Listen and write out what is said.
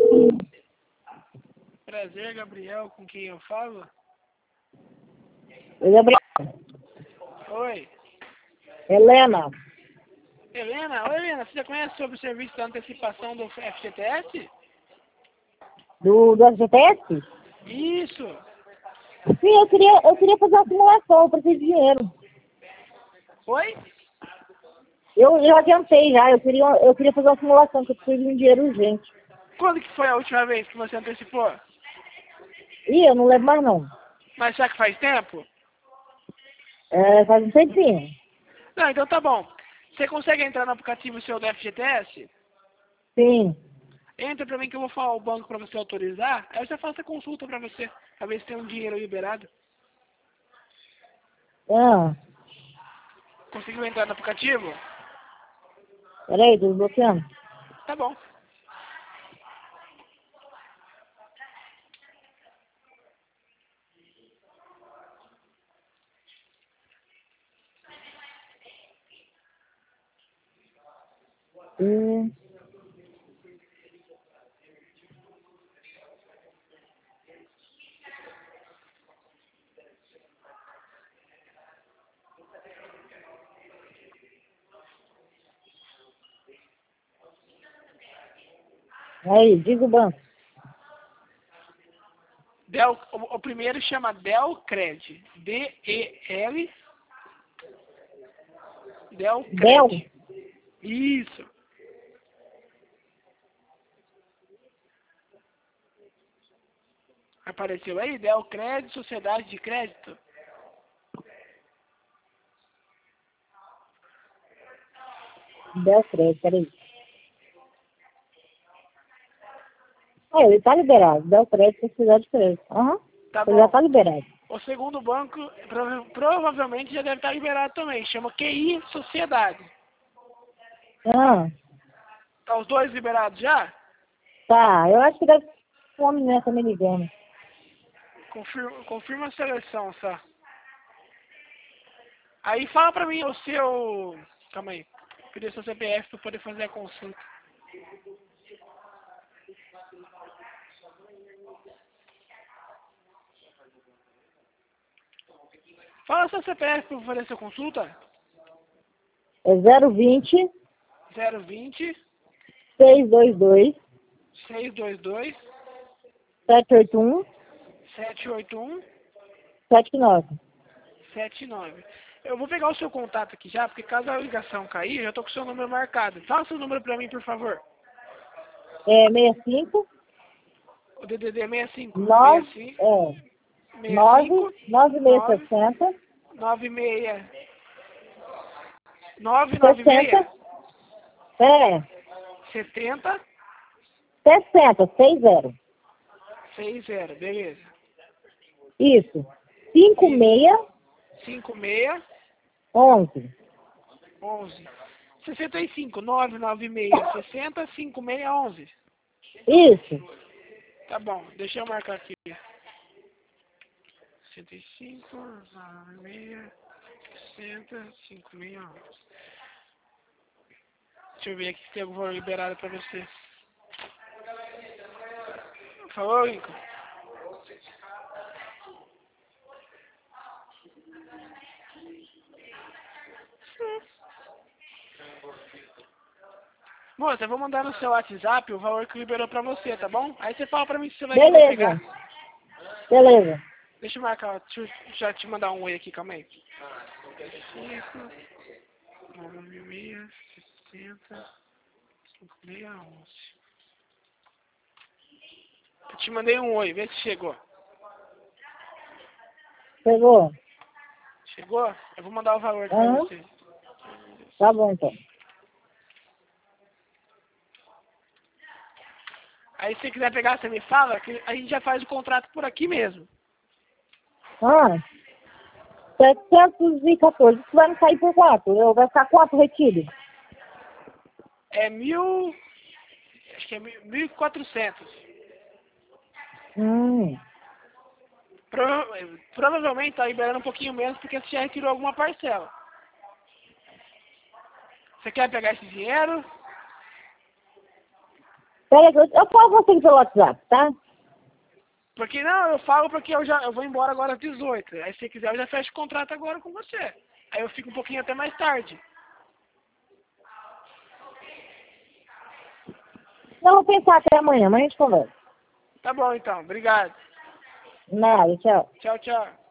Prazer, Gabriel, com quem eu falo? Oi, Gabriel. Oi. Helena. Helena? Oi, Helena, você já conhece sobre o serviço de antecipação do FGTS? Do FGTS? Isso. Sim, eu queria fazer uma simulação, eu preciso de dinheiro. Oi? Eu adiantei já, eu queria fazer uma simulação, que eu preciso de um dinheiro urgente. Quando que foi a última vez que você antecipou? Ih, eu não lembro mais não. Mas será que faz tempo? Faz um tempinho. Não, então tá bom. Você consegue entrar no aplicativo seu do FGTS? Sim. Entra pra mim que eu vou falar o banco pra você autorizar. Aí eu já faço a consulta pra você, pra ver se tem um dinheiro liberado. Ah, Conseguiu entrar no aplicativo? peraí, tô desbloqueando. Tá bom. Hum. Aí, diga o banco. O primeiro chama Delcred. D-E-L. Delcred. Del? Isso. Apareceu aí? Delcred, Sociedade de Crédito. Del crédito, peraí. Ele tá liberado. Del crédito, sociedade de crédito. Aham. Tá Ele já bom. tá liberado. O segundo banco provavelmente já deve estar liberado também. Chama QI Sociedade. Ah, Tá os dois liberados já? tá. Eu acho que deve ser um homem nessa me ligando. Confirma a seleção, só. Aí fala pra mim o seu... Calma aí. Pedir seu CPF pra poder fazer a consulta. Fala seu CPF pra fazer essa consulta. É 020 020 622 622 781 781 79. 79. Eu vou pegar o seu contato aqui já, porque caso a ligação cair, eu já tô com o seu número marcado. Fala seu número pra mim, por favor. 65 O DDD é 65 9 9 65 9 9660 96 996 60 70 60 60. 60, beleza. Isso. Isso. 56 56 11. 11 65 996 60 56 11. Isso. Tá bom, deixa eu marcar aqui. 65 96 60 56 11. Deixa eu ver aqui se tem alguma liberada pra você. Falou, Lincoln? Moça, eu vou mandar no seu WhatsApp o valor que liberou pra você, tá bom? Aí você fala pra mim se você vai querer pegar. Beleza. Deixa eu marcar, deixa eu já te mandar um oi aqui, calma aí. 5, 96, 60, 56, 11. Eu te mandei um oi, vê se chegou. Pegou? Chegou? Eu vou mandar o valor pra Aham. você. Tá bom, então. Aí se você quiser pegar, você me fala, que a gente já faz o contrato por aqui mesmo. 714. Isso vai me sair por quanto? Vai ficar quanto retido? É acho que é 1.400. Provavelmente tá liberando um pouquinho menos porque você já retirou alguma parcela. Você quer pegar esse dinheiro? Pera aí, eu falo com você pelo WhatsApp, tá? Porque não, eu falo porque eu vou embora agora às 18. Aí se você quiser eu já fecho o contrato agora com você. Aí eu fico um pouquinho até mais tarde. Não, vou pensar até amanhã a gente conversa. Tá bom então, obrigado. Nada, tchau. Tchau, tchau.